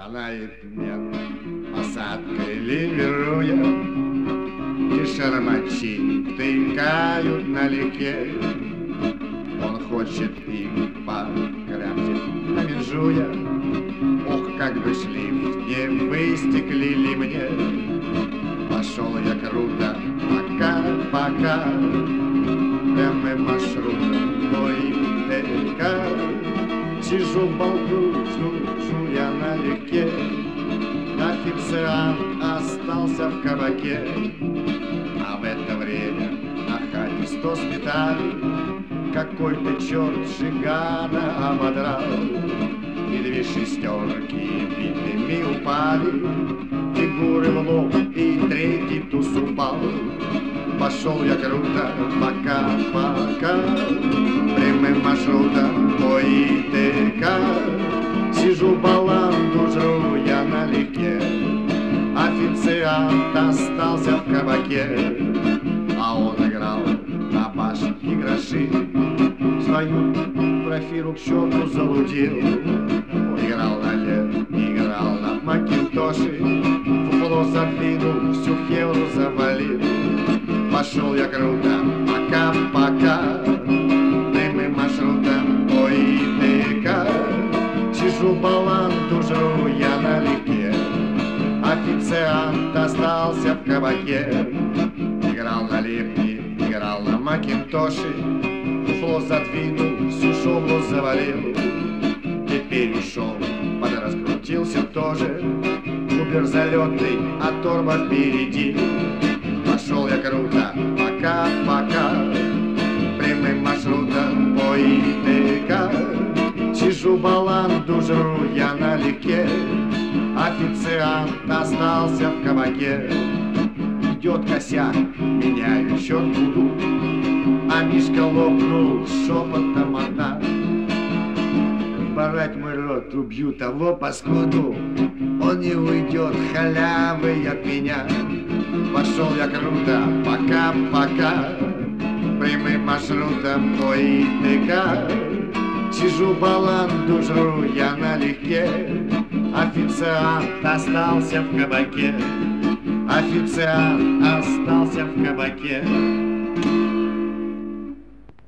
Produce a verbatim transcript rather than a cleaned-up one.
Канает мне посадкой ливеруя, и шармачи тыкают налегке. Он хочет их покрямзить, намежуя. Ох, как бы шлиф не выстеклили мне. Пошел я круто, пока-пока, прямо маршрутом до Итека. Сижу, болту, жду, жду я налегке. Официант остался в кабаке, а в это время на хате сто сметали. Какой-то черт Жигана ободрал, и две шестерки битыми упали. Фигуры в лоб, и третий туз упал. Пошел я круто, пока-пока, прямым маршрутом по Итека. Сижу, баланду жру я налегке. Официант остался в кабаке, а он играл на башенке гроши. Свою профиру к черту залудил. Играл на лед, играл на макинтоши. Фуфло задвинул, всю хевру завалил. Пошел я круто, пока-пока, прямым маршрутом по Итека. Сижу, баланду жру я налегке. Официант остался в кабаке. Играл на лепне, играл на макинтоши. Фуфло задвинул, всю шоблу завалил. Теперь ушел, подраскрутился тоже. Убер залетный, а торба впереди. Пошел я круто, пока-пока, прямым маршрутом по Итека. Сижу, баланду жру я налегке. Официант остался в кабаке. Идет косяк, меняю счет буду, а Мишка лопнул шепотом одна: порвать мой рот, убью того паскуду, он не уйдет халявой от меня. Пошел я круто, пока-пока, прямым маршрутом по Итека. Сижу, баланду жру я налегке. Официант остался в кабаке. Официант остался в кабаке.